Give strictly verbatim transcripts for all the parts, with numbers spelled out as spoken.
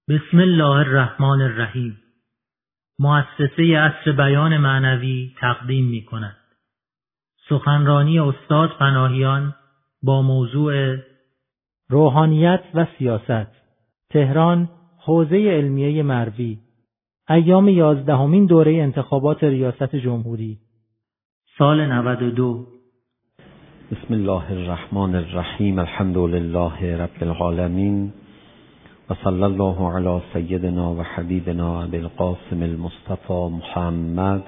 بسم الله الرحمن الرحیم. مؤسسه عصر بیان معنوی تقدیم می کند سخنرانی استاد پناهیان با موضوع روحانیت و سیاست، تهران، حوزه علمیه مروی، ایام یازدهمین دوره انتخابات ریاست جمهوری، سال نود و دو. بسم الله الرحمن الرحیم. الحمد لله رب العالمین و صلی الله علی سیدنا و حبیبنا ابی القاسم المصطفى محمد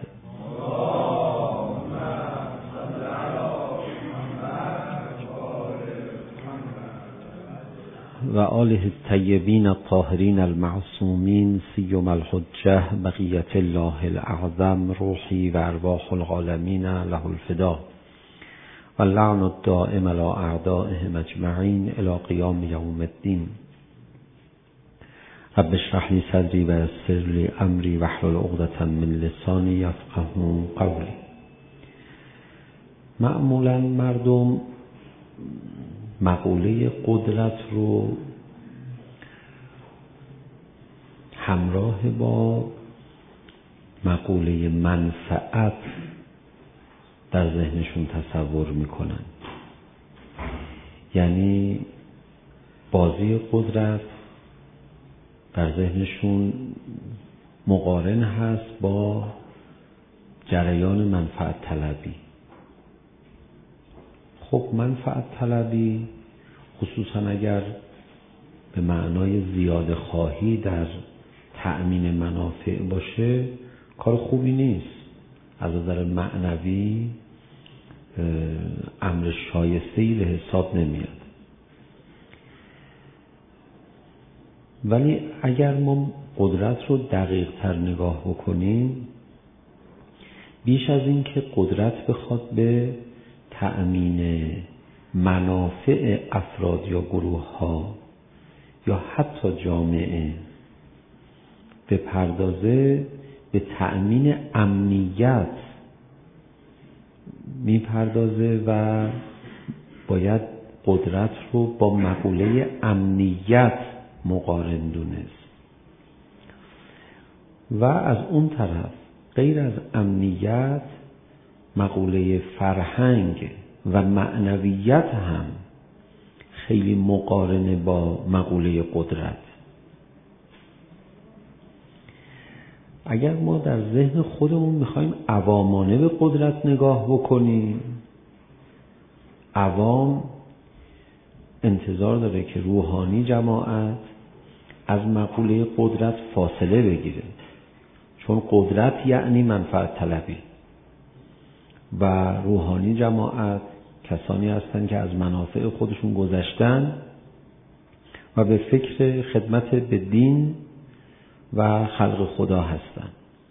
و آله الطیبین الطاهرین المعصومین سیما الحجة بقیة الله الاعظم روحی و ارواح العالمین له الفدا و اللعن الدائم علی اعدائهم اجمعین الی قیام یوم الدین. رب اشرح لی صدری و یسر لی امری واحلل عقدة من لسانی یفقهوا قولی. معمولا مردم مقوله قدرت رو همراه با مقوله منفعت در ذهنشون تصور میکنن. یعنی بازی قدرت در ذهنشون مقارن هست با جریان منفعت طلبی. خب منفعت طلبی خصوصا اگر به معنای زیاده خواهی در تأمین منافع باشه کار خوبی نیست. از نظر معنوی امر شایسته‌ای به حساب نمیاد. ولی اگر ما قدرت رو دقیق تر نگاه بکنیم، بیش از این که قدرت بخواد به تأمین منافع افراد یا گروه ها یا حتی جامعه بپردازه، به تأمین امنیت میپردازه و باید قدرت رو با مقوله امنیت مقارن دونست. و از اون طرف غیر از امنیت مقوله فرهنگ و معنویت هم خیلی مقارنه با مقوله قدرت. اگر ما در ذهن خودمون میخوایم عوامانه به قدرت نگاه بکنیم، عوام انتظار داره که روحانی جماعت از مقوله قدرت فاصله بگیره، چون قدرت یعنی منفعت طلبی و روحانی جماعت کسانی هستند که از منافع خودشون گذشتن و به فکر خدمت به دین و خلق خدا هستند.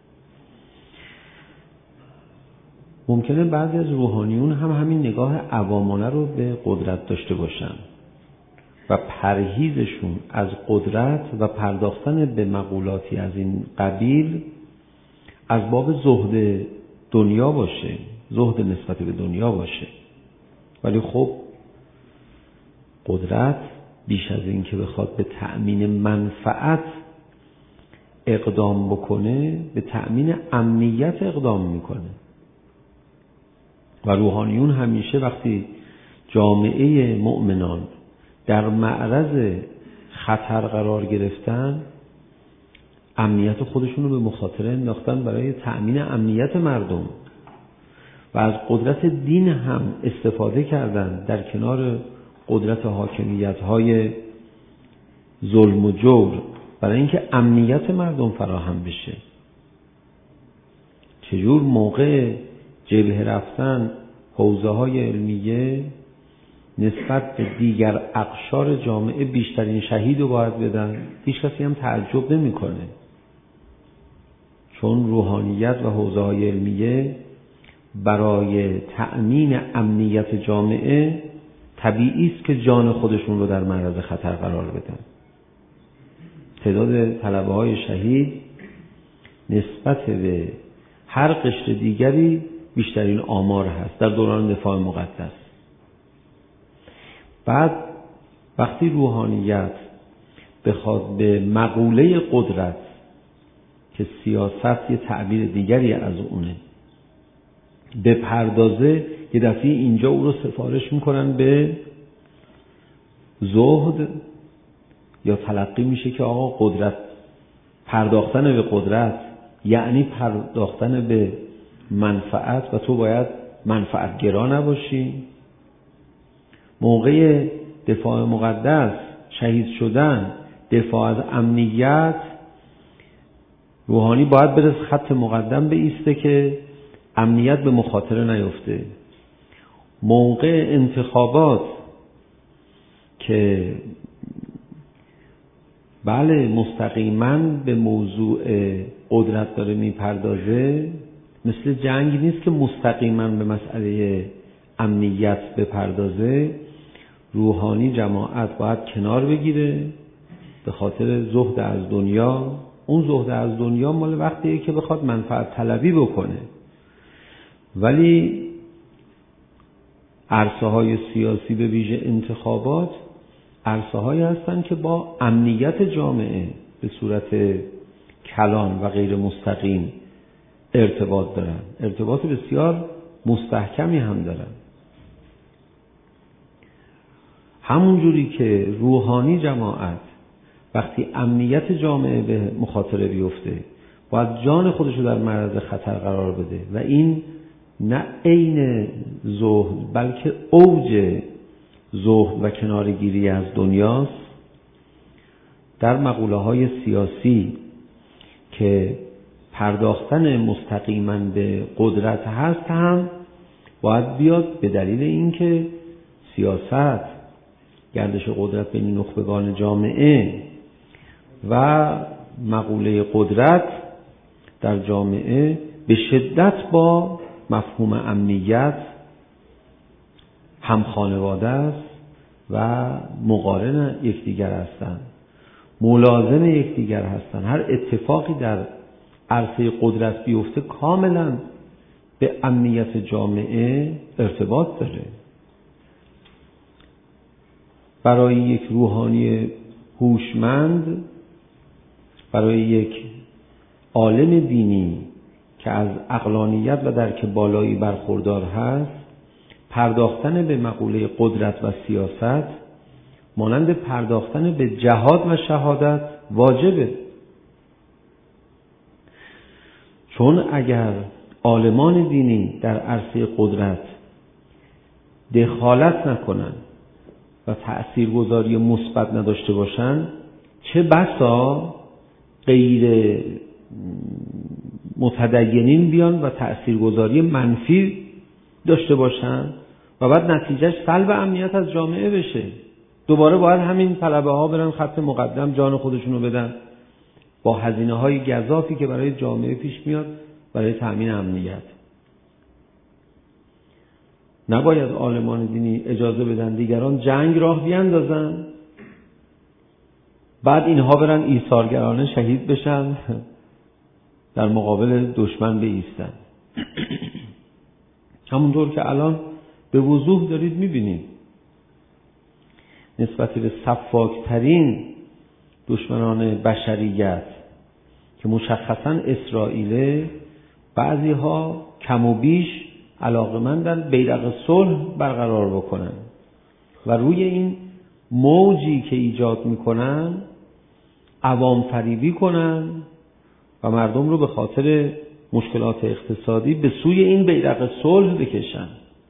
ممکنه بعضی از روحانیون هم همین نگاه عوامانه رو به قدرت داشته باشن و پرهیزشون از قدرت و پرداختن به مقولاتی از این قبیل از باب زهد دنیا باشه، زهد نسبت به دنیا باشه. ولی خب قدرت بیش از این که بخواد به تأمین منفعت اقدام بکنه، به تأمین امنیت اقدام میکنه. و روحانیون همیشه وقتی جامعه مؤمنان در معرض خطر قرار گرفتن، امنیت خودشون رو به مخاطره انداختن برای تأمین امنیت مردم و از قدرت دین هم استفاده کردن در کنار قدرت حاکمیت‌های ظلم و جور برای اینکه امنیت مردم فراهم بشه. چجور موقع جبهه رفتن حوزه‌های علمیه نسبت به دیگر اقشار جامعه بیشترین شهید رو باید بدن، هیچ کسی هم تعجب نمی‌کنه، چون روحانیت و حوزه‌های علمیه برای تأمین امنیت جامعه طبیعی است که جان خودشون رو در معرض خطر قرار بدن. تعداد طلبه‌های شهید نسبت به هر قشر دیگری بیشترین آمار هست در دوران دفاع مقدس. بعد وقتی روحانیت بخواد به مقوله قدرت که سیاست یه تعبیر دیگری از اونه به پردازه، یه دفعه اینجا او رو سفارش میکنن به زهد، یا تلقی میشه که آقا قدرت، پرداختن به قدرت یعنی پرداختن به منفعت و تو باید منفعتگرا نباشی. موقع دفاع مقدس، شهید شدن، دفاع از امنیت، روحانی باید بره خط مقدم بایسته که امنیت به مخاطره نیفته. موقع انتخابات که بله مستقیما به موضوع قدرت داره میپردازه، مثل جنگ نیست که مستقیما به مسئله امنیت بپردازه. روحانی جماعت باید کنار بگیره به خاطر زهد از دنیا. اون زهد از دنیا مال وقتیه که بخواد منفعت طلبی بکنه، ولی عرصه های سیاسی به ویژه انتخابات عرصه هایی هستن که با امنیت جامعه به صورت کلان و غیر مستقیم ارتباط دارن، ارتباط بسیار مستحکمی هم دارن. همون جوری که روحانی جماعت وقتی امنیت جامعه به مخاطره بیفته باید جان خودشو در معرض خطر قرار بده و این نه عین زهد بلکه اوج زهد و کنارگیری از دنیاست. در مقوله های سیاسی که پرداختن مستقیما به قدرت هست هم باید بیاد به دلیل اینکه سیاست، گردش قدرت بین نخبگان جامعه و مقوله قدرت در جامعه به شدت با مفهوم امنیت هم خانواده است و مقارن یکدیگر هستند، ملازم یکدیگر هستند. هر اتفاقی در عرصه قدرت بیفته کاملا به امنیت جامعه ارتباط داره. برای یک روحانی هوشمند، برای یک عالم دینی که از عقلانیت و درک بالایی برخوردار هست، پرداختن به مقوله قدرت و سیاست مانند پرداختن به جهاد و شهادت واجبه. چون اگر عالمان دینی در عرصه قدرت دخالت نکنن و تأثیرگذاری مثبت نداشته باشن، چه بسا غیر متدینین بیان و تأثیرگذاری منفی داشته باشن و بعد نتیجهش سلب امنیت از جامعه بشه. دوباره باید همین طلبه ها برن خط مقدم، جان خودشونو بدن با هزینه های گزافی که برای جامعه پیش میاد برای تأمین امنیت. نباید عالمان دینی اجازه بدن دیگران جنگ راه بیاندازن بعد اینها برن ایثارگرانه شهید بشن در مقابل دشمن بایستن. همونطور که الان به وضوح دارید میبینید نسبت به سفاکترین دشمنان بشریت که مشخصاً اسرائیل، بعضی ها کم و بیش علاقه‌مندن بیرق صلح برقرار بکنن و روی این موجی که ایجاد میکنن عوام فریبی کنن و مردم رو به خاطر مشکلات اقتصادی به سوی این بیرق صلح بکشن.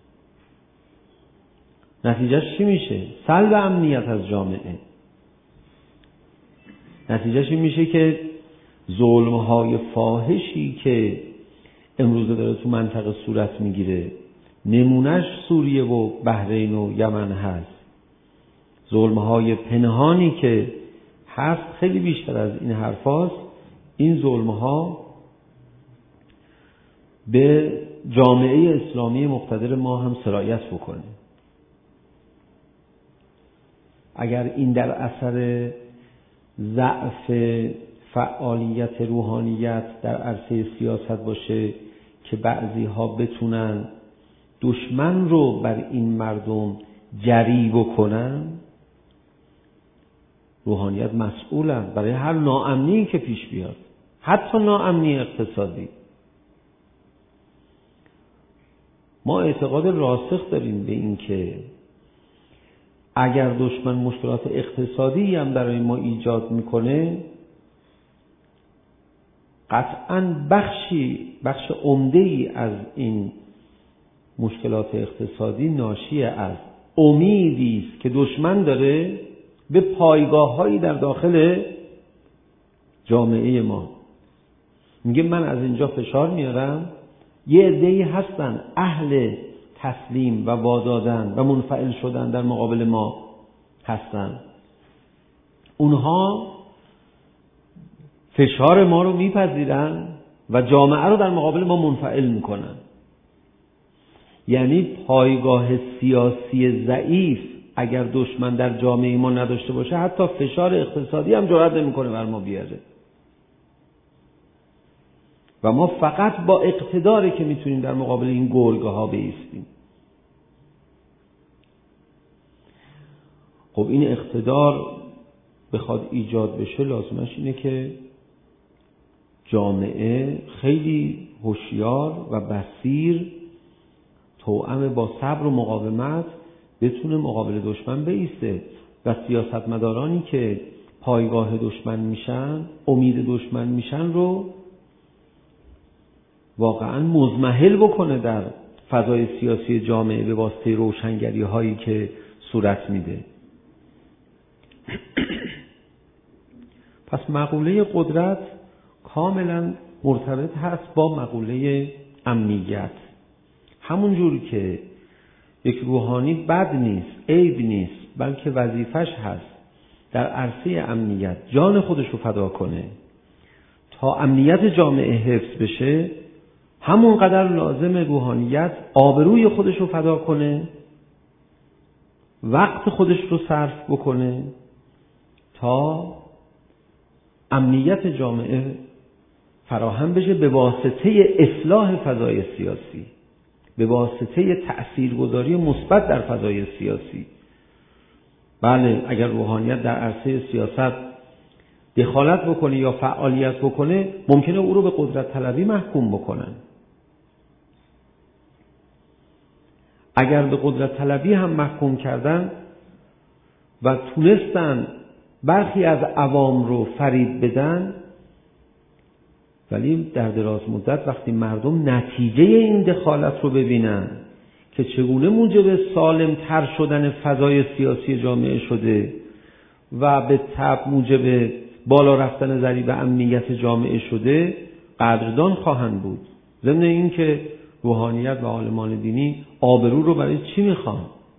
نتیجهش چی میشه؟ سلب امنیت از جامعه. نتیجهش این میشه که ظلم‌های فاحشی که امروز داره تو منطقه صورت میگیره، نمونهش سوریه و بحرین و یمن هست. ظلم‌های پنهانی که هست خیلی بیشتر از این حرفاست. این ظلم‌ها به جامعه اسلامی مقتدر ما هم سرایت بکنه. اگر این در اثر ضعف فعالیت روحانیت در عرصه سیاست باشه که بعضی ها بتونن دشمن رو بر این مردم جری بکنن، روحانیت مسئولند برای هر ناامنی که پیش بیاد، حتی ناامنی اقتصادی. ما اعتقاد راسخ داریم به این که اگر دشمن مشکلات اقتصادی هم برای ما ایجاد میکنه، قطعاً بخشی بخش عمده‌ای از این مشکلات اقتصادی ناشی از امیدی است که دشمن داره به پایگاه‌هایی در داخل جامعه ما. میگه من از اینجا فشار میارم، یه عده‌ای هستن اهل تسلیم و وادادن و منفعل شدن در مقابل ما هستن، اونها فشار ما رو میپذیرن و جامعه رو در مقابل ما منفعل میکنن. یعنی پایگاه سیاسی ضعیف اگر دشمن در جامعه ما نداشته باشه، حتی فشار اقتصادی هم جرئت نمیکنه بر ما بیاره و ما فقط با اقتداری که میتونیم در مقابل این گرگه ها بایستیم. خب این اقتدار بخواد ایجاد بشه، لازمش اینه که جامعه خیلی هوشیار و بصیر توأم با صبر و مقاومت بتونه مقابل دشمن بایسته و سیاستمدارانی که پایگاه دشمن میشن، امید دشمن میشن رو واقعا مضمحل بکنه در فضای سیاسی جامعه به واسطه روشنگری هایی که صورت میده. پس مقوله قدرت کاملا مرتبط هست با مقوله امنیت. همون جور که یک روحانی بد نیست، عیب نیست، بلکه وظیفش هست در عرصه امنیت جان خودش رو فدا کنه تا امنیت جامعه حفظ بشه، همون قدر لازم روحانیت آبروی خودش رو فدا کنه، وقت خودش رو صرف بکنه تا امنیت جامعه فراهم بشه به واسطه اصلاح فضای سیاسی، به واسطه تأثیرگذاری مثبت در فضای سیاسی. بله، اگر روحانیت در عرصه سیاست دخالت بکنه یا فعالیت بکنه، ممکنه او رو به قدرت طلبی محکوم بکنن. اگر به قدرت طلبی هم محکوم کردن و تونستن برخی از عوام رو فریب بدن، ولی در دراز مدت وقتی مردم نتیجه این دخالت رو ببینن که چگونه موجب سالم تر شدن فضای سیاسی جامعه شده و به تبع موجب بالا رفتن ضریب امنیت جامعه شده، قدردان خواهند بود. ضمن این که روحانیت و عالمان دینی آبرو رو برای چی میخوان؟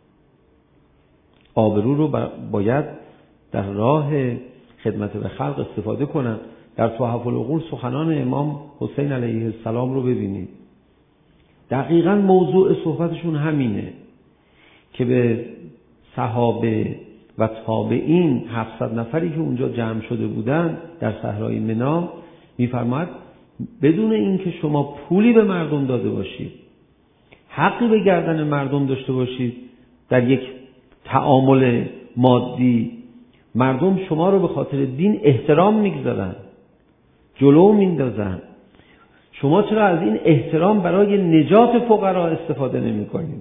آبرو رو باید در راه خدمت به خلق استفاده کنن. در تحف العقول سخنان امام حسین علیه السلام رو ببینید. دقیقاً موضوع صحبتشون همینه که به صحابه و تابعین هفتصد نفری که اونجا جمع شده بودن در صحرای منی میفرماید بدون اینکه شما پولی به مردم داده باشید، حقی به گردن مردم داشته باشید در یک تعامل مادی، مردم شما رو به خاطر دین احترام میگذارن، جلو میندازن. شما چرا از این احترام برای نجات فقرا استفاده نمی کنید؟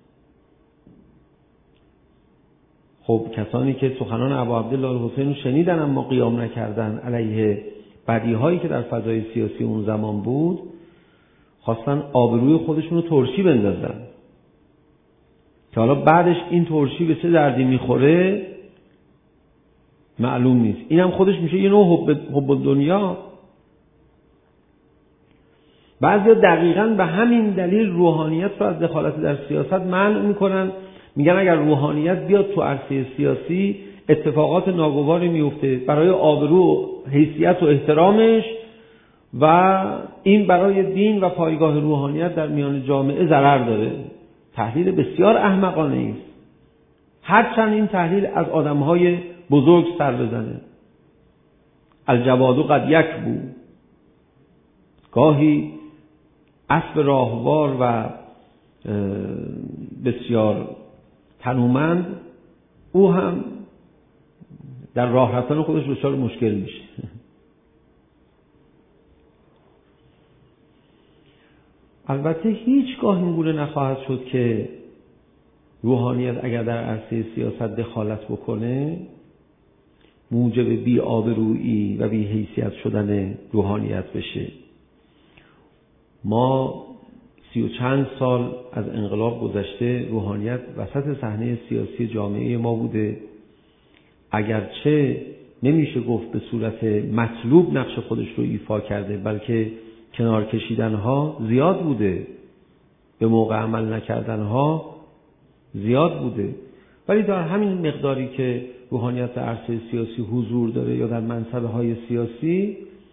خب کسانی که سخنان ابا عبدالله الحسین رو شنیدن اما قیام نکردن علیه بدیهایی که در فضای سیاسی اون زمان بود، خواستن آبروی خودشون رو ترشی بندازن که حالا بعدش این ترشی به چه دردی میخوره معلوم نیست. اینم خودش میشه یه نوع حب, حب دنیا. بعضیا دقیقاً به همین دلیل روحانیت رو از دخالت در سیاست منع میکنن. میگن اگر روحانیت بیاد تو عرصه سیاسی اتفاقات ناگواری میفته برای آبرو و حیثیت و احترامش و این برای دین و پایگاه روحانیت در میان جامعه ضرر داره. تحلیل بسیار احمقانه است، هرچند این تحلیل از آدمهای بزرگ سر بزنه. الجواد قد یک بود، گاهی اسب راهوار و بسیار تنومند او هم در راه رفتن خودش دچار مشکل میشه. البته هیچگاه این گونه نخواهد شد که روحانیت اگر در عرصه سیاست دخالت بکنه موجب بی آبرویی و بی حیثیت شدن روحانیت بشه. ما سی و چند سال از انقلاب گذشته، روحانیت وسط صحنه سیاسی جامعه ما بوده، اگرچه نمیشه گفت به صورت مطلوب نقش خودش رو ایفا کرده، بلکه کنار کشیدنها زیاد بوده، به موقع عمل نکردنها زیاد بوده، ولی در همین مقداری که روحانیت در عرصه سیاسی حضور داره یا در منصب‌های سیاسی،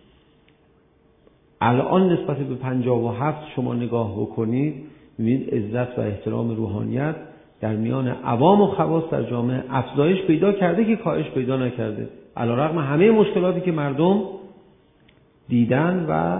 الان نسبت به پنجاه و هفت شما نگاه بکنید می‌بینید عزت و احترام روحانیت در میان عوام و خواص در جامعه افزایش پیدا کرده که کاهش پیدا نکرده، علی‌رغم همه مشکلاتی که مردم دیدن و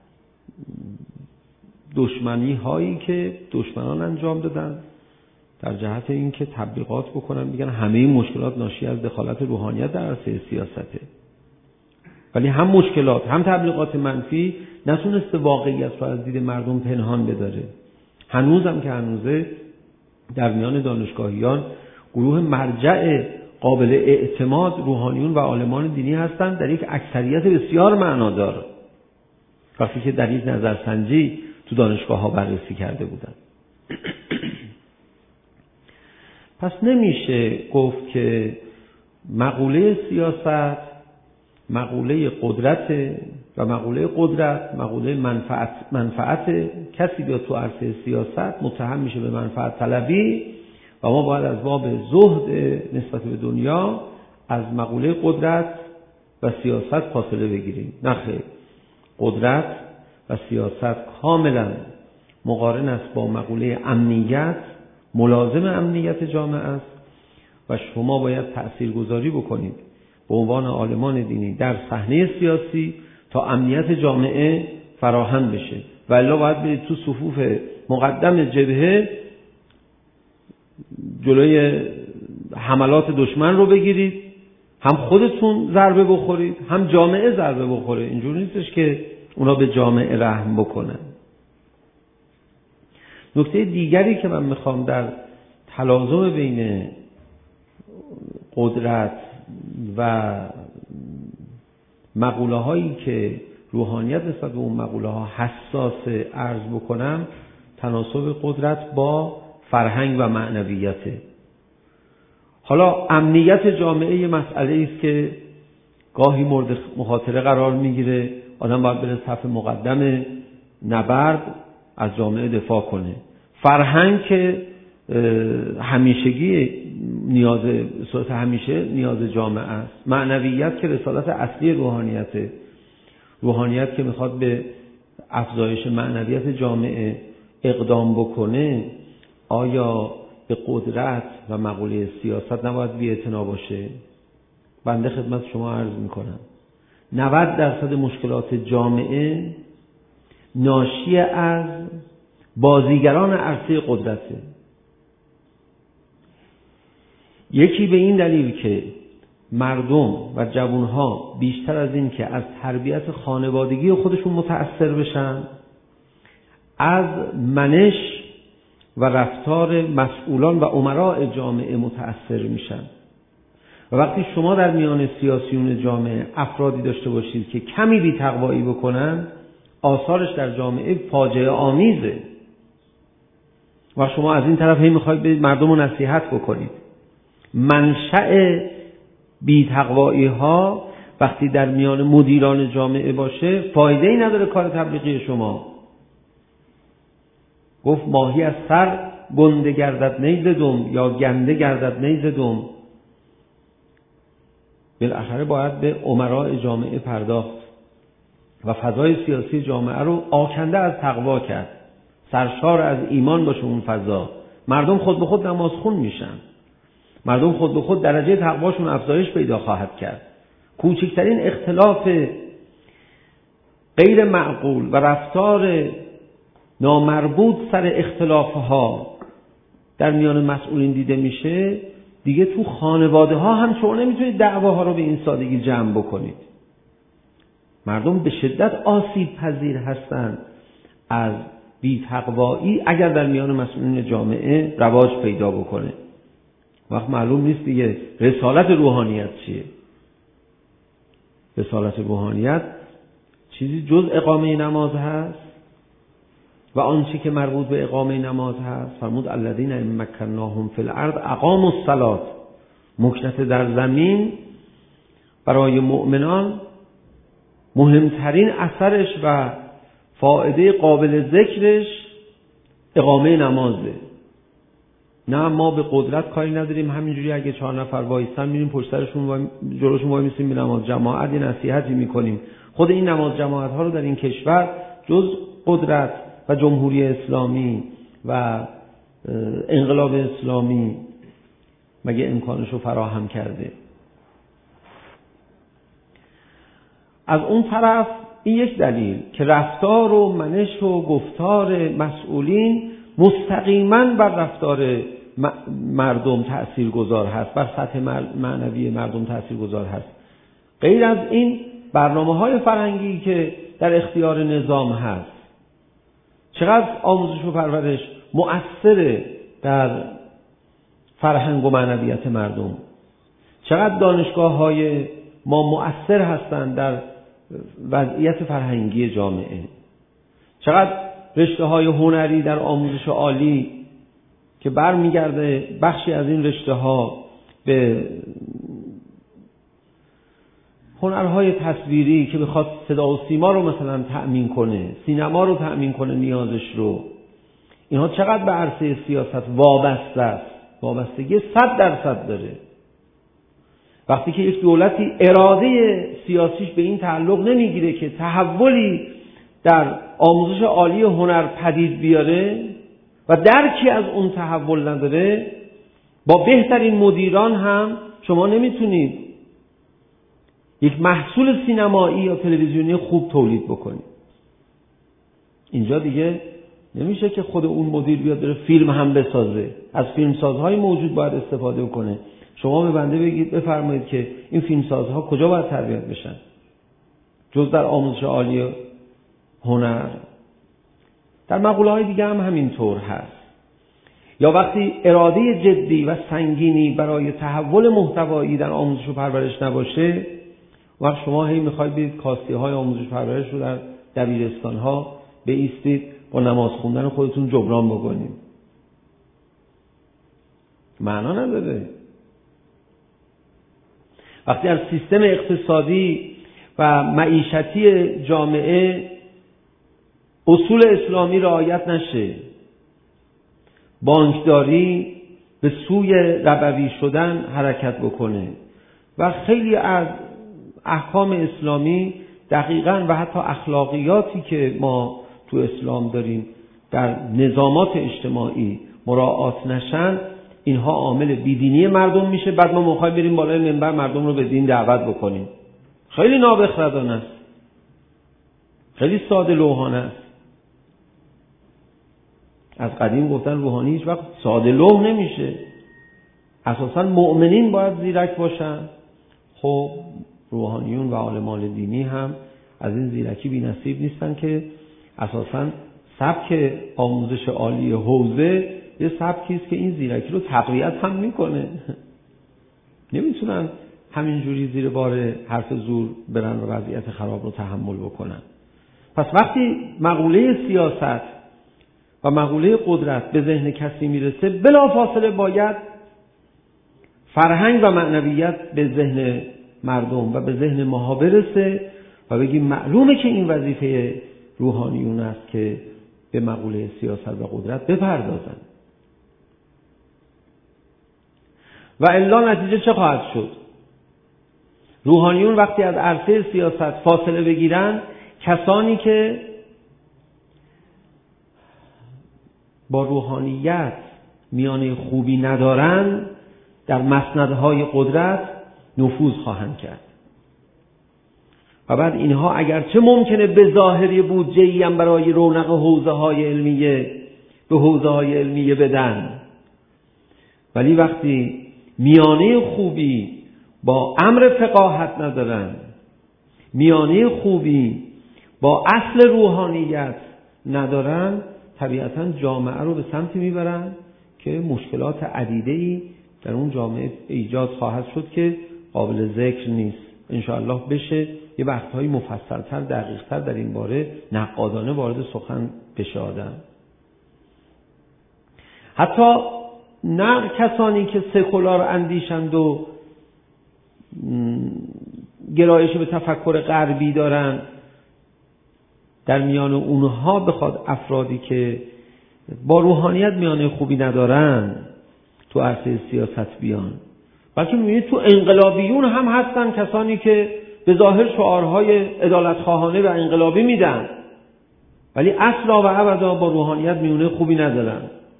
دشمنی هایی که دشمنان انجام دادن در جهت اینکه تبلیغات بکنن میگن همه این مشکلات ناشی از دخالت روحانیت در عرصه سیاسته، ولی هم مشکلات هم تبلیغات منفی نتونسته واقعیت رو از دید مردم پنهان بداره. هنوزم که هنوزه در میان دانشگاهیان گروه مرجع قابل اعتماد روحانیون و عالمان دینی هستند در یک اکثریت بسیار معنادار، وقتی که در یک نظرسنجی تو دانشگاه ها بررسی کرده بودن. پس نمیشه گفت که مقوله سیاست مقوله قدرت و مقوله قدرت مقوله منفعت منفعت کسی بیاد تو عرصه سیاست متهم میشه به منفعت طلبی و ما باید از باب زهد نسبت به دنیا از مقوله قدرت و سیاست فاصله بگیریم. نه خیر، قدرت و سیاست کاملا مقارن است با مقوله امنیت، ملازم امنیت جامعه است و شما باید تأثیرگذاری بکنید به عنوان عالمان دینی در صحنه سیاسی تا امنیت جامعه فراهم بشه، و الا باید برید تو صفوف مقدم جبهه جلوی حملات دشمن رو بگیرید، هم خودتون ضربه بخورید هم جامعه ضربه بخوره. اینجوری نیستش که اونا به جامعه رحم بکنن. نکته دیگری که من میخوام در تلازم بین قدرت و مقوله هایی که روحانیت نسبت به اون مقوله ها حساس عرض بکنم، تناسب قدرت با فرهنگ و معنویته. حالا امنیت جامعه یه مسئله است که گاهی مورد مخاطره قرار میگیره، آدم باید بره صف مقدم نبرد از جامعه دفاع کنه. فرهنگ که همیشگی نیاز صورت همیشه نیاز جامعه است. معنویت که رسالت اصلی روحانیته، روحانیت که میخواد به افزایش معنویت جامعه اقدام بکنه، آیا به قدرت و مقوله سیاست نباید بی‌اعتنا باشه؟ بنده خدمت شما عرض میکنم نود درصد مشکلات جامعه ناشی از بازیگران عرصه قدرته. یکی به این دلیل که مردم و جوانها بیشتر از این که از تربیت خانوادگی خودشون متأثر بشن، از منش و رفتار مسئولان و امراء جامعه متأثر میشن. و وقتی شما در میان سیاسیون جامعه افرادی داشته باشید که کمی بی تقوایی بکنن، آثارش در جامعه فاجعه آمیزه. و شما از این طرف هی میخواید برید مردم رو نصیحت بکنید. منشأ بی تقوایی ها وقتی در میان مدیران جامعه باشه، فایده ای نداره کار تبلیغی شما. گفت ماهی از سر گنده گردد نیز دم، یا گنده گردد نیز دم. بالاخره باید به امراء جامعه پرداخت و فضای سیاسی جامعه رو آکنده از تقوا کرد، سرشار از ایمان باشه اون فضا. مردم خود به خود نمازخون میشن، مردم خود به خود درجه تقواشون افزایش پیدا خواهد کرد. کوچکترین اختلاف غیر معقول و رفتار نامربوط سر اختلافها در میان مسئولین دیده میشه، دیگه تو خانواده ها هم شما نمیتونید دعواها رو به این سادگی جمع بکنید. مردم به شدت آسیب پذیر هستند از بی‌تقوایی اگر در میان مسئولین جامعه رواج پیدا بکنه. وقت معلوم نیست دیگه رسالت روحانیت چیه. رسالت روحانیت چیزی جز اقامه نماز هست و آنچه که مربوط به اقامه نماز هست فرمود الذین ان مکناهم فی الارض اقاموا الصلاة. مکنت در زمین برای مؤمنان مهمترین اثرش و فائده قابل ذکرش اقامه نمازه. نه ما به قدرت کاری نداریم، همینجوری اگه چهار نفر وایسن میریم پشت سرشون و جلوشون وای میسیم به نماز جماعت یه نصیحتی میکنیم. خود این نماز جماعت ها رو در این کشور جز قدرت و جمهوری اسلامی و انقلاب اسلامی مگه امکانش رو فراهم کرده؟ از اون طرف این یک دلیل که رفتار و منش و گفتار مسئولین مستقیما بر رفتار مردم تأثیرگذار هست، بر سطح معنوی مردم تأثیرگذار هست. غیر از این برنامه‌های فرهنگی که در اختیار نظام هست، چقدر آموزش و پرورش مؤثره در فرهنگ و معنویت مردم، چقدر دانشگاه‌های ما مؤثر هستند در وضعیت فرهنگی جامعه، چقدر رشته‌های هنری در آموزش عالی که برمیگرده بخشی از این رشته‌ها به هنرهای تصویری که بخواد صدا و سیما رو مثلا تأمین کنه، سینما رو تأمین کنه نیازش رو، اینها چقدر به عرصه سیاست وابسته است؟ وابستگی صد درصد داره. وقتی که یک دولتی اراده سیاسیش به این تعلق نمیگیره که تحولی در آموزش عالی هنر پدید بیاره و درکی از اون تحول نداره، با بهترین مدیران هم شما نمیتونید یک محصول سینمایی یا تلویزیونی خوب تولید بکنید. اینجا دیگه نمیشه که خود اون مدیر بیاد داره فیلم هم بسازه، از فیلمسازهای موجود باید استفاده کنه. شما به بنده بگید بفرمایید که این فیلمسازها کجا باید تربیت بشن جز در آموزش عالی هنر؟ در مقوله های دیگه هم همینطور هست. یا وقتی اراده جدی و سنگینی برای تحول محتوایی در آموزش و پرورش نباشه، وقت شما هی میخواید برید کاستی های آموزش و پرورش رو در دبیرستان ها بایستید با نماز خوندن خودتون جبران بکنید. معنا نداره. وقتی از سیستم اقتصادی و معیشتی جامعه اصول اسلامی رعایت نشه، بانکداری به سوی ربوی شدن حرکت بکنه و خیلی از احکام اسلامی دقیقاً و حتی اخلاقیاتی که ما تو اسلام داریم در نظامات اجتماعی مراعات نشن، اینها عامل بیدینی مردم میشه. بعد ما میخوایم بریم بالای منبر مردم رو به دین دعوت بکنیم. خیلی نابخردانه است، خیلی ساده لوحانه است. از قدیم گفتن روحانی هیچ وقت ساده لوح نمیشه، اساساً مؤمنین باید زیرک باشن. خب روحانیون و عالمان دینی هم از این زیرکی بی نصیب نیستن که اساساً سبک آموزش عالی حوزه یه سبکی است که این زیرکی رو تقویت هم میکنه. نمیتونن همینجوری زیر بار حرف زور برن و وضعیت خراب رو تحمل بکنن. پس وقتی مقوله سیاست و مقوله قدرت به ذهن کسی میرسه، بلافاصله باید فرهنگ و معنویت به ذهن مردم و به ذهن ماها برسه و بگیم معلومه که این وظیفه روحانیون است که به مقوله سیاست و قدرت بپردازن. و الا نتیجه چه خواهد شد؟ روحانیون وقتی از عرصه سیاست فاصله بگیرن، کسانی که با روحانیت میانه خوبی ندارن در مسندهای قدرت نفوذ خواهند کرد و بعد اینها اگرچه ممکنه به ظاهری بودجه‌ای هم برای رونق حوزه‌های علمیه به حوزه‌های علمیه بدن، ولی وقتی میانه خوبی با امر فقاهت ندارن، میانه خوبی با اصل روحانیت ندارن، طبیعتاً جامعه رو به سمتی میبرن که مشکلات عدیده‌ای در اون جامعه ایجاد خواهد شد که قابل ذکر نیست. انشاءالله بشه یه وقتهایی مفصلتر دقیقتر در این باره نقادانه وارد سخن بشه آدم. حتی نه کسانی که سکولار اندیشند و گرایش به تفکر غربی دارن، در میان اونها بخواد افرادی که با روحانیت میانه خوبی ندارن تو عرصه سیاست بیان، بلکه میبینید تو انقلابیون هم هستن کسانی که به ظاهر شعارهای عدالتخواهانه و انقلابی میدن ولی اصلا و ابدا با روحانیت میانه خوبی ندارن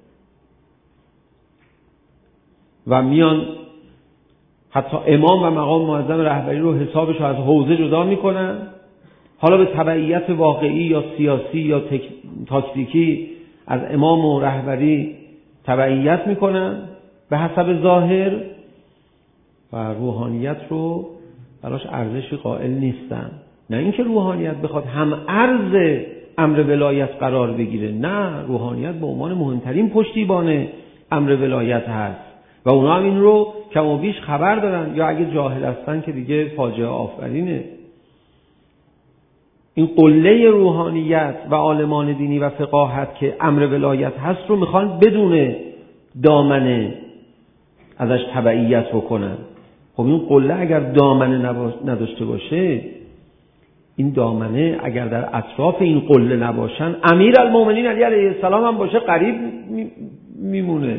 و میان حتی امام و مقام معظم رهبری رو حسابش رو از حوزه جدا میکنن، حالا به تبعیت واقعی یا سیاسی یا تک... تاکتیکی از امام و رهبری تبعیت میکنن به حسب ظاهر و روحانیت رو براش ارزشی قائل نیستن. نه اینکه روحانیت بخواد هم ارز امر ولایت قرار بگیره، نه، روحانیت به عنوان مهمترین پشتیبان امر ولایت هست و اونا هم این رو کم و بیش خبر دارن، یا اگه جاهل هستن که دیگه فاجعه آفرینه. این قله روحانیت و عالمان دینی و فقاهت که امر ولایت هست رو میخوان بدون دامنه ازش تبعیت بکنن. خب این قله اگر دامنه نداشته باشه، این دامنه اگر در اطراف این قله نباشن، امیرالمومنین علی علیه السلام هم باشه قریب میمونه.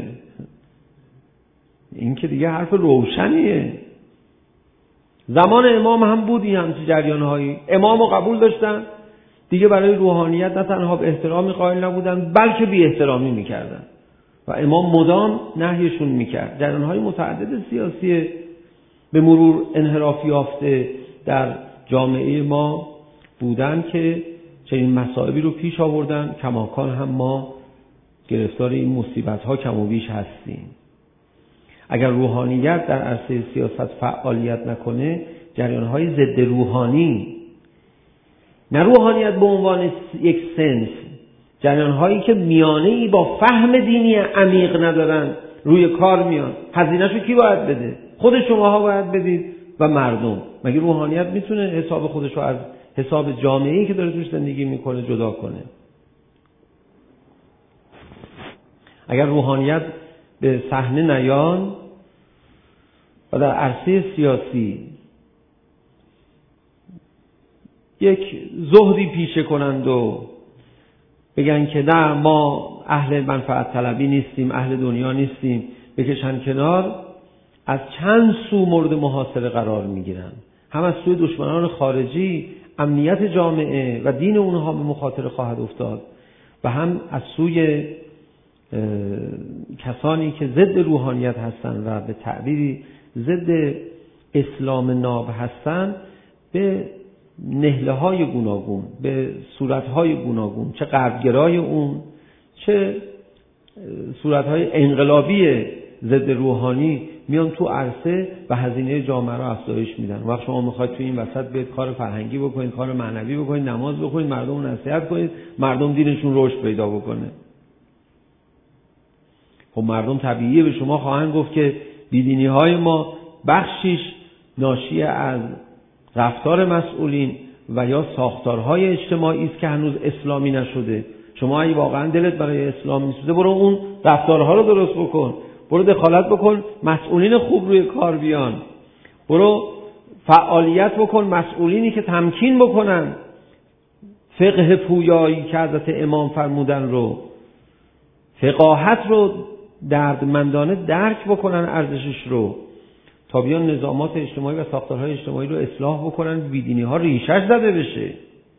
این که دیگه حرف روشنیه. زمان امام هم بود این همچین جریان‌هایی، امام رو قبول داشتن دیگه، برای روحانیت نه تنها به احترامی قائل نبودن بلکه بی احترامی میکردن و امام مدام نهیشون میکرد. جریان‌های متعدد سیاسی به مرور انحراف یافته در جامعه ما بودن که چنین مصائبی رو پیش آوردن. کماکان هم ما گرفتار این مصیبت‌ها کم و بیش هستیم. اگر روحانیت در عرصه سیاست فعالیت نکنه، جریان‌های ضد روحانی، نه روحانیت به عنوان یک سنف، جریان‌هایی که میانه‌ای با فهم دینی عمیق ندارن روی کار میان. هزینه‌شو کی باید بده؟ خود شماها باید بدید و مردم. مگه روحانیت میتونه حساب خودشو از حساب جامعه‌ای که داره توش زندگی میکنه جدا کنه؟ اگر روحانیت به صحنه نیان و در عرصه سیاسی یک زهدی پیشه کنند و بگن که نه ما اهل منفعت طلبی نیستیم، اهل دنیا نیستیم، بکشن کنار، از چند سو مورد محاصره قرار میگیرن. هم از سوی دشمنان خارجی امنیت جامعه و دین اونها به مخاطره خواهد افتاد و هم از سوی کسانی که ضد روحانیت هستند و به تعبیری ضد اسلام ناب هستند به نهله های گوناگون، به صورت های گوناگون، چه غربگرای اون چه صورت های انقلابی ضد روحانی میان تو عرصه و هزینه جامعه رو افزایش میدن. وقت شما میخواید تو این وسط بیاید کار فرهنگی بکنید، کار معنوی بکنید، نماز بخونید، مردم رو نصیحت کنید، مردم دینشون رشد پیدا بکنه. خب مردم طبیعیه به شما خواهند گفت که بیدینی های ما بخشیش ناشی از رفتار مسئولین و یا ساختارهای اجتماعی است که هنوز اسلامی نشده. شما اگه واقعا دلت برای اسلام میسوزه برو اون رفتارها رو درست بکن، برو دخالت بکن، مسئولین خوب روی کار بیان، برو فعالیت بکن، مسئولینی که تمکین بکنن فقه پویایی که حضرت امام فرمودن رو، فقاهت رو دردمندانه درک بکنن ارزشش رو، تا بیان نظامات اجتماعی و ساختارهای اجتماعی رو اصلاح بکنن، بیدینی ها ریشش زده بشه.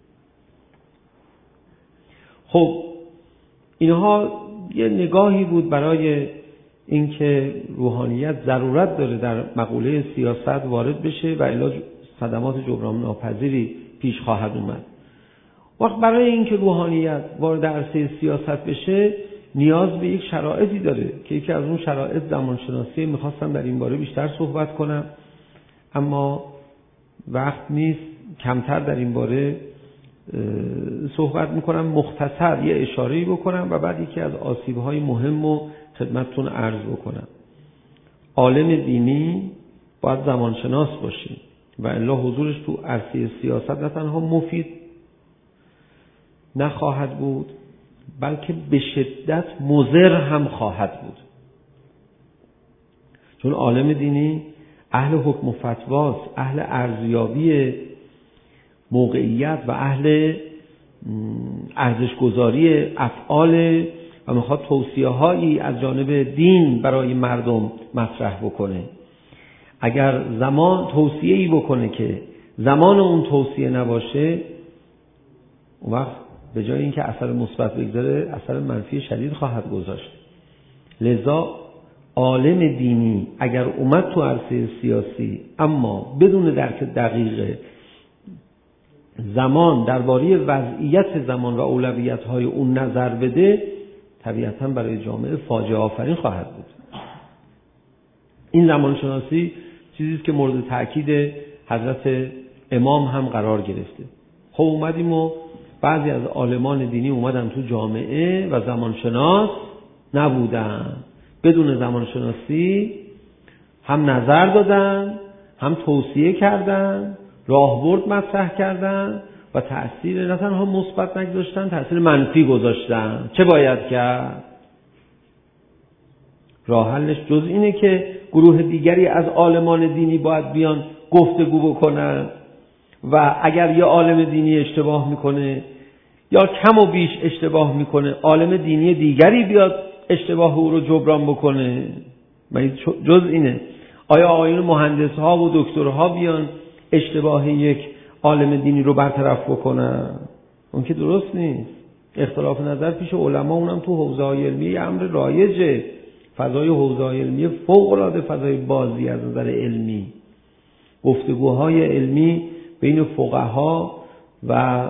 خب اینها یه نگاهی بود برای اینکه روحانیت ضرورت داره در مقوله سیاست وارد بشه و الا صدمات جبران ناپذیری پیش خواهد اومد. وقت برای اینکه روحانیت وارد عرصه سیاست بشه نیاز به یک شرایطی داره که یکی از اون شرایط زمانشناسی. میخواستم در این باره بیشتر صحبت کنم اما وقت نیست، کمتر در این باره صحبت میکنم. مختصر یه اشاره‌ای بکنم و بعد یکی از آسیب‌های مهم رو خدمتتون عرض بکنم. عالم دینی باید زمانشناس باشه و الا حضورش تو عرصه سیاست نه تنها مفید نخواهد بود بلکه به شدت مضر هم خواهد بود. چون عالم دینی اهل حکم و فتواست، اهل ارزیابی موقعیت و اهل ارزش‌گذاری افعال و میخواد توصیه هایی از جانب دین برای مردم مطرح بکنه. اگر زمان توصیه‌ای بکنه که زمان اون توصیه نباشه، اون وقت به جای اینکه اثر مثبت بگذاره اثر منفی شدید خواهد گذاشت. لذا عالم دینی اگر اومد تو عرصه سیاسی اما بدون درک دقیق زمان درباره وضعیت زمان و اولویت‌های اون نظر بده، طبیعتاً برای جامعه فاجعه آفرین خواهد بود. این زمانشناسی چیزی است که مورد تأکید حضرت امام هم قرار گرفته. خب اومدیم و بعضی از عالمان دینی اومدن تو جامعه و زمانشناس نبودن. بدون زمانشناسی هم نظر دادن، هم توصیه کردن، راهبرد مطرح کردن و تأثیر نه تنها مثبت نگذاشتن، تأثیر منفی گذاشتن. چه باید کرد؟ راه حلش جز اینه که گروه دیگری از عالمان دینی باید بیان گفتگو بکنن و اگر یه عالم دینی اشتباه میکنه یا کم و بیش اشتباه میکنه، عالم دینی دیگری بیاد اشتباه او رو جبران بکنه. جز اینه. آیا آقایون مهندس ها و دکترها بیان اشتباه یک عالم دینی رو برطرف بکنن؟ اون که درست نیست. اختلاف نظر پیش علما، اونم تو حوزه‌های علمی امر رایجه. فضای حوزه‌های علمی فوق‌العاده فضای بازی از نظر علمی. گفتگوهای علمی بین فقها و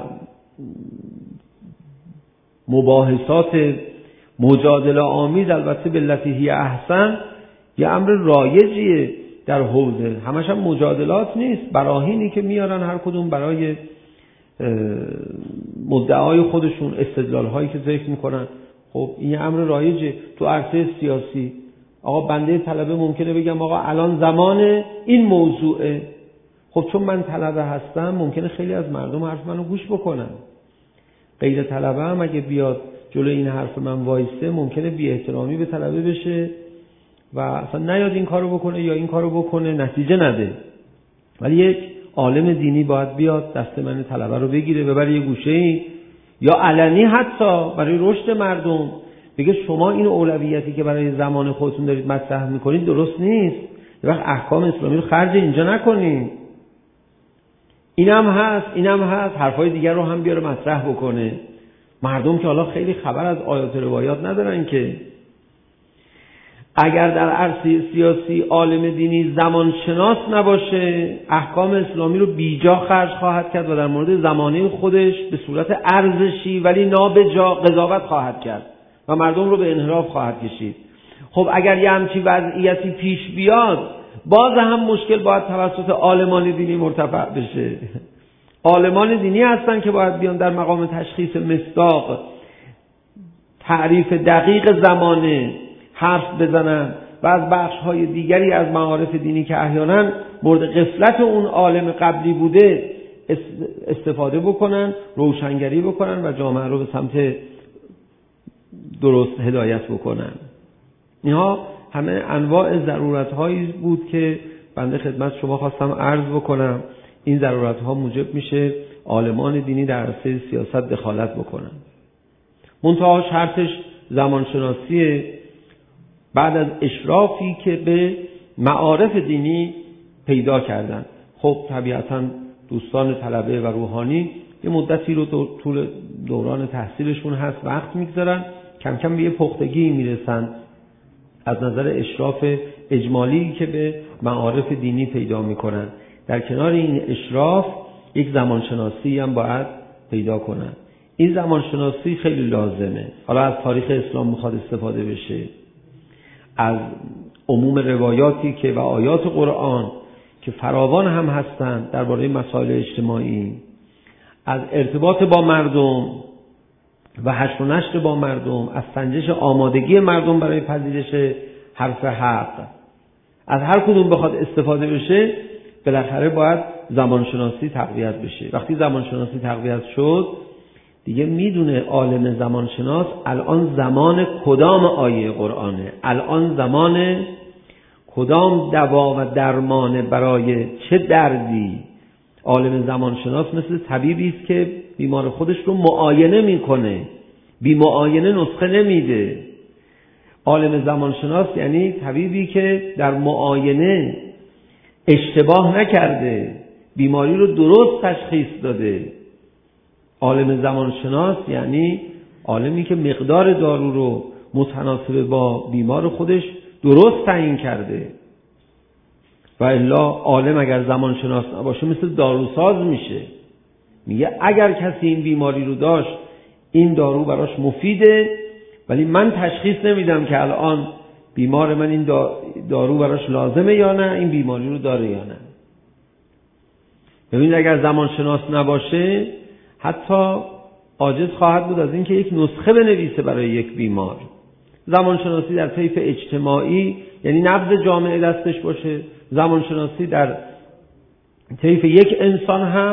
مباحثات مجادله آمیز، البته باللتی هی احسن، یه امر رایجیه در حوزه. همش هم مجادلات نیست، براهینی که میارن هر کدوم برای مدعای خودشون، استدلال هایی که ذکر میکنن. خب این امر رایجه. تو عرصه سیاسی آقا بنده طلبه ممکنه بگم آقا الان زمان این موضوعه. خب چون من طلبه هستم ممکنه خیلی از مردم حرف منو گوش بکنن. غیر طلبه هم اگه بیاد جلوی این حرف من وایسته ممکنه بی احترامی به طلبه بشه و اصلا نیاد این کارو بکنه یا این کارو بکنه، نتیجه نده. ولی یک عالم دینی باید بیاد دست من طلبه رو بگیره ببره یه گوشه‌ای یا علنی حتی برای رشد مردم بگه شما این اولویتی که برای زمان خودتون دارید مطرح میکنید درست نیست. یه وقت احکام اسلامی رو خرج اینجا نکنید. اینم هست، اینم هست، حرفای دیگر رو هم بیاره مطرح بکنه. مردم که حالا خیلی خبر از آیات و روایات ندارن که. اگر در عرصه سیاسی عالم دینی زمانشناس نباشه، احکام اسلامی رو بیجا خرج خواهد کرد و در مورد زمانه خودش به صورت ارزشی ولی نابجا قضاوت خواهد کرد و مردم رو به انحراف خواهد کشید. خب اگر یه همچین وضعیتی پیش بیاد، باز هم مشکل باید توسط عالمان دینی مرتفع بشه. عالمان دینی هستن که باید بیان در مقام تشخیص مصداق، تعریف دقیق زمانه حرف بزنن و از بخش‌های دیگری از معارف دینی که احیانا مورد غفلت اون عالم قبلی بوده استفاده بکنن، روشنگری بکنن و جامعه رو به سمت درست هدایت بکنن. اینها همه انواع ضرورت‌هایی بود که بنده خدمت شما خواستم عرض بکنم. این ضرورت‌ها موجب میشه عالمان دینی در عرصه سیاست دخالت بکنن. منتها شرطش زمانشناسی بعد از اشرافی که به معارف دینی پیدا کردن. خب طبیعتاً دوستان طلبه و روحانی یه مدتی رو طول دوران تحصیلشون هست وقت میگذارن، کم کم به یه پختگی میرسن از نظر اشراف اجمالی که به معارف دینی پیدا میکنن. در کنار این اشراف یک زمانشناسی هم باید پیدا کنن. این زمانشناسی خیلی لازمه. حالا از تاریخ اسلام میخواد استفاده بشه، از عموم روایاتی که و آیات قرآن که فراوان هم هستند درباره مسائل اجتماعی، از ارتباط با مردم و حشر و نشر با مردم، از سنجش آمادگی مردم برای پذیرش حرف حق، از هر کدوم بخواد استفاده بشه بالاخره باید زمانشناسی تقویت بشه. وقتی زمانشناسی تقویت شد دیگه میدونه عالم زمانشناس الان زمان کدام آیه قرآنه، الان زمان کدام دوا و درمان برای چه دردی. عالم زمانشناس مثل طبیبی است که بیمار خودش رو معاینه میکنه، بی معاینه نسخه نمیده. عالم زمانشناس یعنی طبیبی که در معاینه اشتباه نکرده، بیماری رو درست تشخیص داده. عالم زمانشناس یعنی عالمی که مقدار دارو رو متناسب با بیمار خودش درست تعیین کرده. و الا عالم اگر زمانشناس نباشه مثل داروساز میشه، میگه اگر کسی این بیماری رو داشت این دارو براش مفیده، ولی من تشخیص نمیدم که الان بیمار من این دارو براش لازمه یا نه، این بیماری رو داره یا نه. ببینید اگر زمانشناس نباشه حتی عاجز خواهد بود از اینکه یک نسخه بنویسه برای یک بیمار. زمانشناسی در طیف اجتماعی یعنی نبض جامعه دستش باشه، زمانشناسی در طیف یک انسان هم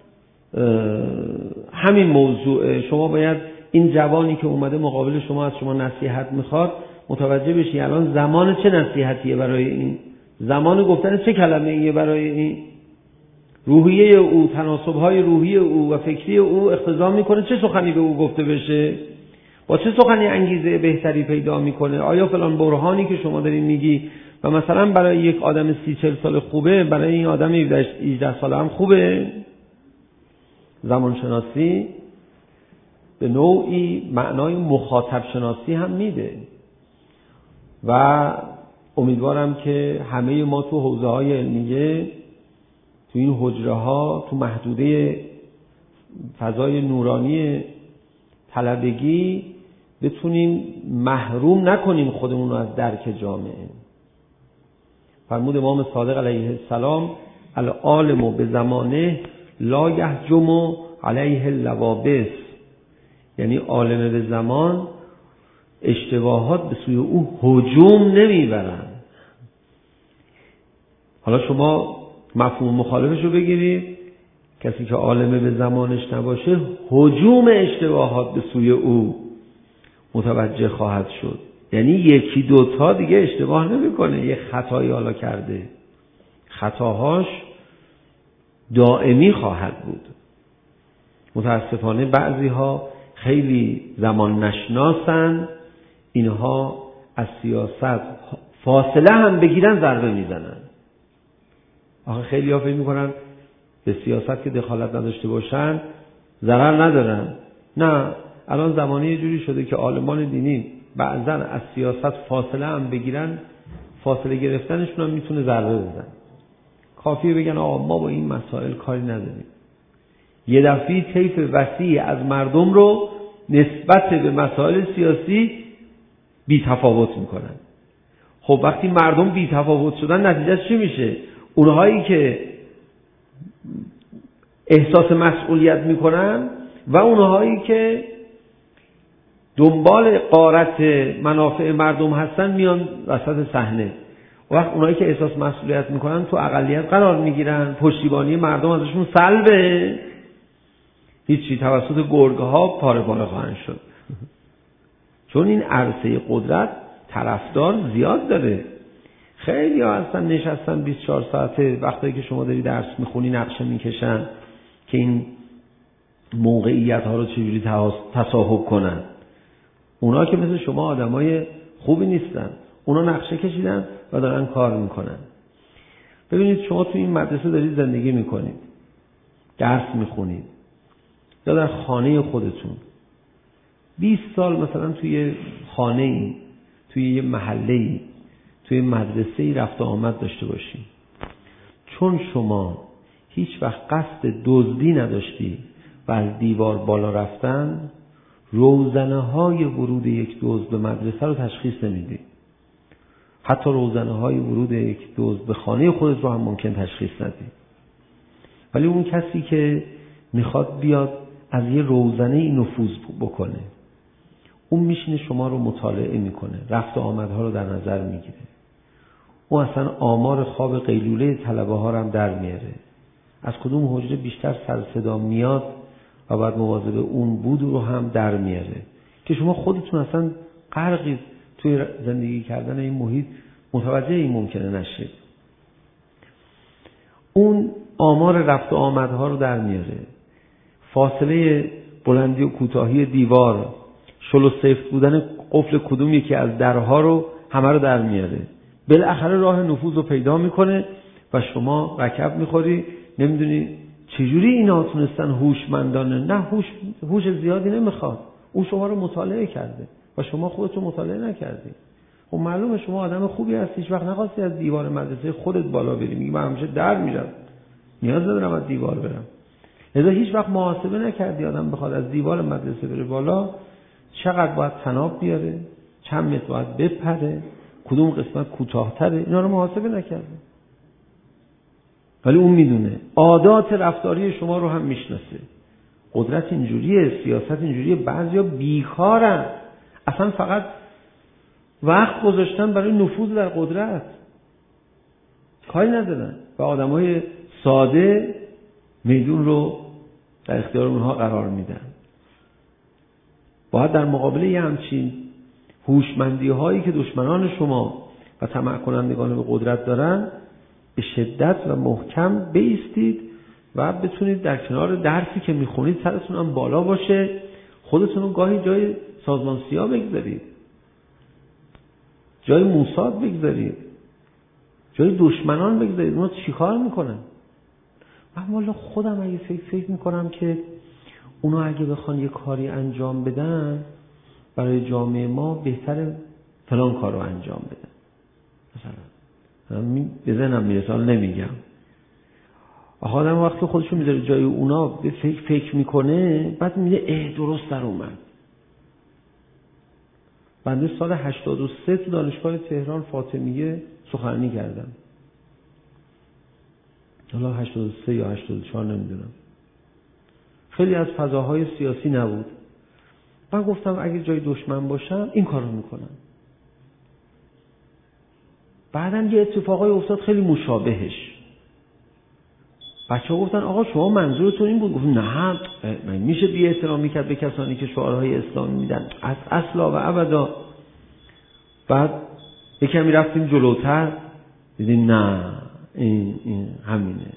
همین موضوع. شما باید این جوانی که اومده مقابل شما از شما نصیحت میخواد متوجه بشی الان زمان چه نصیحتیه برای این، زمان گفتن چه کلمه ایه برای این. روحیه او، تناسب‌های روحی او و فکری او اقتضا میکنه چه سخنی به او گفته بشه، با چه سخنی انگیزه بهتری پیدا میکنه. آیا فلان برهانی که شما دارین میگی و مثلا برای یک آدم سی چل سال خوبه، برای این آدم هجده ساله هم خوبه؟ زمانشناسی به نوعی معنای مخاطب شناسی هم میده و امیدوارم که همه ما تو حوزه های علمیه، تو این حجره ها، تو محدوده فضای نورانی طلبگی بتونیم محروم نکنیم خودمون رو از درک جامعه. فرمود امام صادق علیه السلام العالم به زمانه لا یهجم علیه اللوابس، یعنی عالم به زمان اشتباهات به سوی او هجوم نمیبرن. حالا شما مفهوم مخالفش رو بگیرید، کسی که عالم به زمانش نباشه هجوم اشتباهات به سوی او متوجه خواهد شد. یعنی یکی دوتا دیگه اشتباه نمیکنه، یه خطایی حالا کرده، خطاهاش دائمی خواهد بود. متاسفانه بعضی ها خیلی زمان نشناسن، اینها از سیاست فاصله هم بگیرن ضربه میزنن. آخه خیلی ها فکر میکنن به سیاست که دخالت نداشته باشن ضرر ندارن. نه، الان زمانی یه جوری شده که عالمان دینی بعضا از سیاست فاصله هم بگیرن، فاصله گرفتنشون هم میتونه ضربه بزن. کافیه بگن آقا ما با این مسائل کاری نداریم. یه دفعه طیف وسیع از مردم رو نسبت به مسائل سیاسی بی تفاوت میکنن. خب وقتی مردم بی تفاوت شدن نتیجهش چی میشه؟ اونهایی که احساس مسئولیت میکنن و اونهایی که دنبال غارت منافع مردم هستن میان وسط صحنه. وقت اونهایی که احساس مسئولیت میکنن تو اقلیت قرار میگیرن، پشتیبانی مردم ازشون سلبه، هیچی، توسط گرگه ها پاره پاره خواهند شد. چون این عرصه قدرت طرفدار زیاد داره. خیلی ها هستن نشستن بیست و چهار ساعته وقتی که شما داری درس میخونی نقشه میکشن که این موقعیت ها رو چجوری تصاحب کنن. اونا که مثل شما آدمای خوبی نیستن، اونا نقشه کشیدن و دارن کار میکنن. ببینید شما تو این مدرسه دارید زندگی میکنید، درس میخونید، یا در خانه خودتون بیست سال مثلا توی خانه ای، توی یه محله ای، توی مدرسه ای رفت و آمد داشته باشید. چون شما هیچ وقت قصد دزدی نداشتی و از دیوار بالا رفتن، روزنه های ورود یک دزد به مدرسه رو تشخیص نمیدی. حتی روزنه های ورود یک دزد به خانه خودت رو هم ممکن تشخیص ندی. ولی اون کسی که میخواد بیاد از یه روزنه ای نفوذ بکنه، اون میشینه شما رو مطالعه میکنه، رفت و آمدها رو در نظر میگیره. اون اصلا آمار خواب قیلوله طلبه ها رو هم در میاره. از کدوم حجره بیشتر سر صدا میاد و بعد مواظب اون بود رو هم در میاره که شما خودتون اصلا غرقید توی زندگی کردن این محیط، متوجه این ممکنه نشید. اون آمار رفت و آمدها رو در میاره، فاصله بلندی و کوتاهی دیوار، شل و سفت بودن قفل کدوم یکی از درها رو همه رو در میاره. بالاخره راه نفوذ رو پیدا میکنه و شما رکب میخوری، نمیدونی چجوری اینا تونستن هوشمندانه. نه، هوش هوش زیادی نمیخواد، اون شما رو مطالعه کرده و شما خودت رو مطالعه نکردی. خب معلومه شما آدم خوبی هستی، هیچ وقت نخواستی از دیوار مدرسه خودت بالا بری. میگی من همیشه در میرم، نیاز ندارم از دیوار برم. لذا هیچ وقت محاسبه نکردی آدم بخواد از دیوار مدرسه بره بالا چقدر باید طناب بیاره، چند متر باید بپره، کدوم قسمت کوتاه‌تره، اینا رو محاسبه نکرده. ولی اون میدونه، عادات رفتاری شما رو هم میشناسه. قدرت اینجوریه، سیاست اینجوریه. بعضیا بیکارن، اصلا فقط وقت گذاشتن برای نفوذ در قدرت، کاری ندارن و آدمای ساده میدون رو در اختیار اونها قرار میدن. باید در مقابل یه همچین هوشمندی هایی که دشمنان شما و طمع کنندگان به قدرت دارن به شدت و محکم بایستید و بتونید در کنار درسی که میخونید سرتون هم بالا باشه، خودتون رو گاهی جای سازمان سیا بگذارید، جای موساد بگذارید، جای دشمنان بگذارید. اونا چی کار میکنن؟ من والا خودم اگه فکر فکر میکنم که اونا اگه بخوان یه کاری انجام بدن برای جامعه ما، بهتره فلان کار رو انجام بدن. مثلا به ذهنم میرسه، نمیگم. آدم وقتی خودشو میذاره جای اونا به فکر فکر میکنه، بعد میگه اه درست در اومد. بنده سال هشتاد و سه تو دانشگاه تهران فاطمیه سخنرانی کردم. حالا هشتاد و سه یا هشتاد و چهار نمیدونم. خیلی از فضاهای سیاسی نبود. من گفتم اگه جای دشمن باشم این کارو میکنم. بعدم یه اتفاقای افتاد خیلی مشابهش. بچه‌ها گفتن آقا شما منظورتون این بود؟ گفتم نه، من میشه بی احترامی کرد به کسانی که شعارهای اسلامی میدن از اصلا و ابدا. بعد یکمی رفتیم جلوتر، دیدیم نه این, این همینه.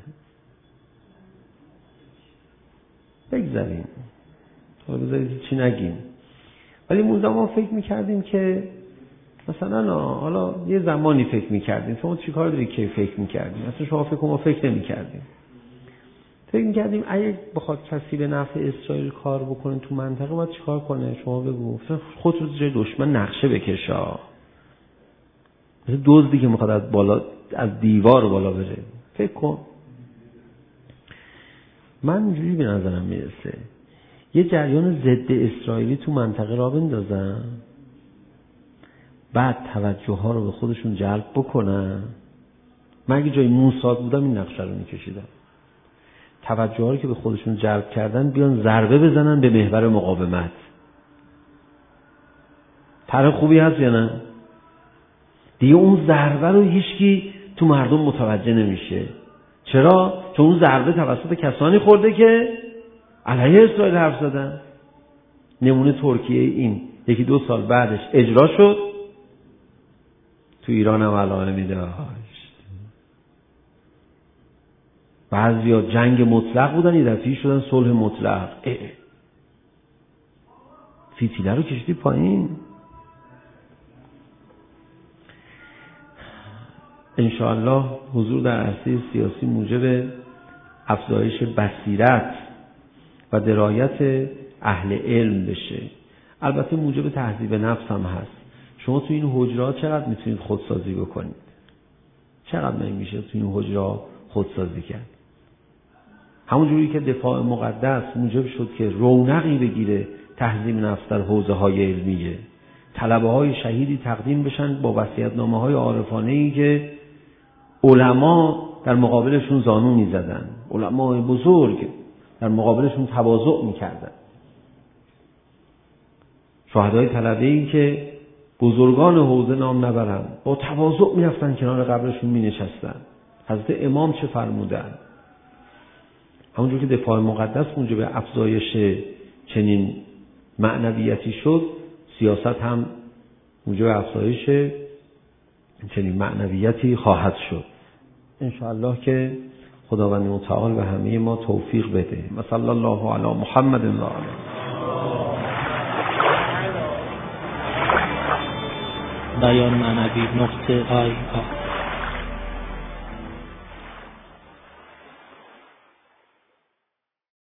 بگذاریم، حالا بذارید چی نگیم. ولی اون زمان فکر میکردیم که مثلا حالا یه زمانی فکر میکردیم، شما چی کار دارید که فکر میکردیم؟ اصلا شما فکر ما فکر نمیکردیم. فکر میکردیم اگه بخواد کسی به نفع اسرائیل کار بکنه تو منطقه باید چی کار کنه؟ شما بگو. خود رو جای دشمن نقشه بکشا، مثل دزدی که میخواد از بالا از دیوار بالا بره. فکر کن. من اینجوری به نظرم میرسه یه جریان ضد اسرائیلی تو منطقه را بندازن، بعد توجه ها رو به خودشون جلب بکنن. من اگه جای موساد بودم این نقشه رو میکشیدم. توجه ها رو که به خودشون جلب کردن بیان ضربه بزنن به محور مقاومت. طرح خوبی هست یا نه؟ دیگه اون ضربه رو هیچکی تو مردم متوجه نمیشه. چرا؟ چون اون ضربه توسط کسانی خورده که علیه اسرائیل حرف زدن. نمونه ترکیه این یکی دو سال بعدش اجرا شد، تو ایران هم علائمی داشت. بعضیا جنگ مطلق بودن، یه دفعه شدن صلح مطلق. فیتیله رو کشیدی پایین. انشاءالله حضور در عرصه سیاسی موجب افزایش بصیرت و درایت اهل علم بشه. البته موجب تهذیب نفس هم هست. شما تو این حجرات چقدر میتونید خودسازی بکنید؟ چقدر میشه تو این حجرات خودسازی کرد؟ همونجوری که دفاع مقدس موجب شد که رونقی بگیره تهذیب نفس در حوزه های علمیه، طلبه های شهیدی تقدیم بشن با وصیت‌نامه های عارفانه‌ای که علما در مقابلشون زانو می‌زدن، علمای بزرگ در مقابلشون تواضع می‌کردن، شهدای طلبه‌ای که بزرگان حوزه نام نبرن با تواضع می‌رفتن کنار قبرشون می‌نشستن. حضرت امام چه فرمودن؟ همونجور که دفاع مقدس موجب افزایش چنین معنویتی شد، سیاست هم موجب افزایش چنین معنویتی خواهد شد. انشاءالله که خداوند متعال به همه ما توفیق بده. صلی الله علی محمد و آله. بیان معنوی نقطه آی آی